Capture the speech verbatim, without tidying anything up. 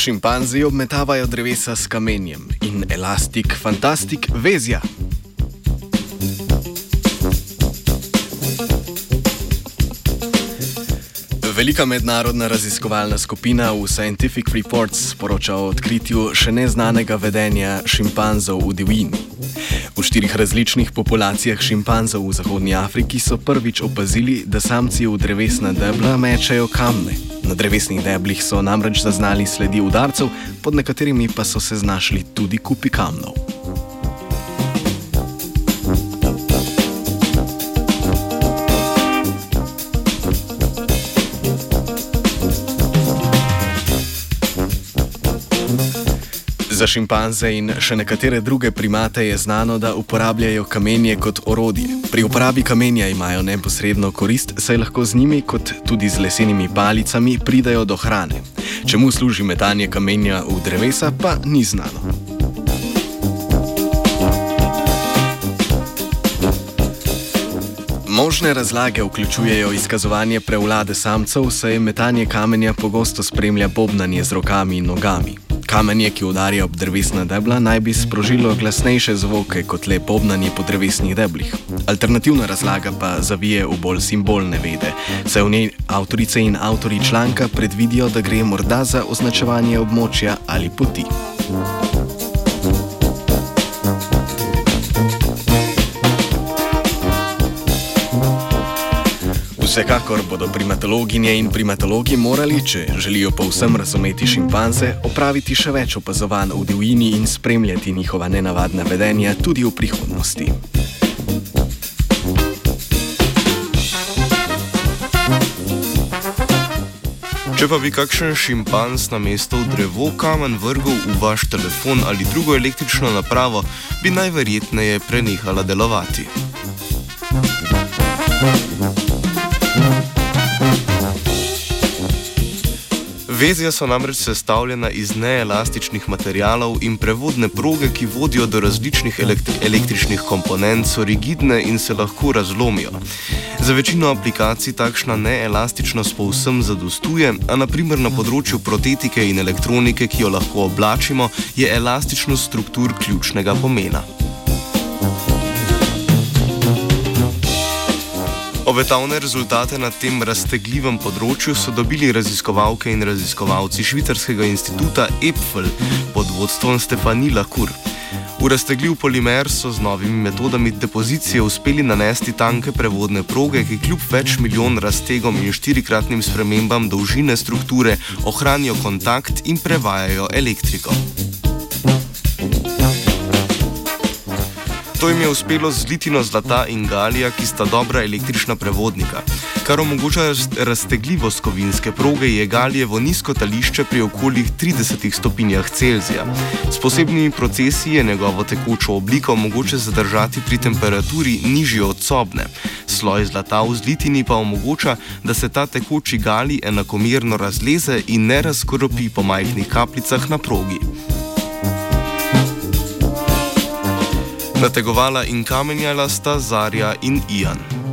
Šimpanzi obmetavajo drevesa s kamenjem in elastik, fantastik, vezja. Velika mednarodna raziskovalna skupina v Scientific Reports poroča o odkritju še neznanega vedenja šimpanzov v divjini. V štirih različnih populacijah šimpanzov v Zahodnji Afriki so prvič opazili, da samci v drevesna debla mečejo kamne. Na drevesnih deblih so namreč zaznali sledi udarcev, pod nekaterimi pa so se znašli tudi kupi kamnov. Za šimpanze in še nekatere druge primate je znano, da uporabljajo kamenje kot orodje. Pri uporabi kamenja imajo neposredno korist, saj lahko z njimi, kot tudi z lesenimi palicami, pridajo do hrane. Čemu služi metanje kamenja v drevesa, pa ni znano. Možne razlage vključujejo izkazovanje prevlade samcev, saj metanje kamenja pogosto spremlja bobnanje z rokami in nogami. Kamenje, ki udarja ob drevesna debla, naj bi sprožilo glasnejše zvoke kot le bobnanje po drevesnih deblih. Alternativna razlaga pa zavije v bolj simbolne vede, saj v njej avtorice in avtori članka predvidijo, da gre morda za označevanje območja ali poti. Vsekakor bodo primatologinje in primatologi morali, če želijo povsem razumeti šimpanze, opraviti še več opazovanj v divjini in spremljati njihova nenavadna vedenja tudi v prihodnosti. Če pa bi kakšen šimpanz namesto v drevo kamen vrgel v vaš telefon ali drugo električno napravo, bi najverjetneje prenehala delovati. Vezja so namreč sestavljena iz neelastičnih materialov in prevodne proge, ki vodijo do različnih elektri- električnih komponent, so rigidne in se lahko razlomijo. Za večino aplikacij takšna neelastičnost povsem zadostuje, a na primer na področju protetike in elektronike, ki jo lahko oblačimo, je elastičnost struktur ključnega pomena. Obetavne rezultate na tem raztegljivem področju so dobili raziskovalke in raziskovalci švicarskega instituta E P F L pod vodstvom Stéphanie Lacour. V raztegljiv polimer so z novimi metodami depozicije uspeli nanesti tanke prevodne proge, ki kljub več milijon raztegom in štirikratnim spremembam dolžine strukture ohranijo kontakt in prevajajo elektriko. To jim je uspelo z litino zlata in galija, ki sta dobra električna prevodnika. Kar omogoča raztegljivost kovinske proge, je galijevo nizko tališče pri okoli tridesetih stopinjah Celzija. S posebnimi procesi je njegovo tekočo obliko mogoče zadržati pri temperaturi nižji od sobne. Sloj zlata v zlitini pa omogoča, da se ta tekoči galij enakomerno razleze in ne razkropi po majhnih kapljicah na progi. Nategovala in kamenjala sta Zarja in Ian.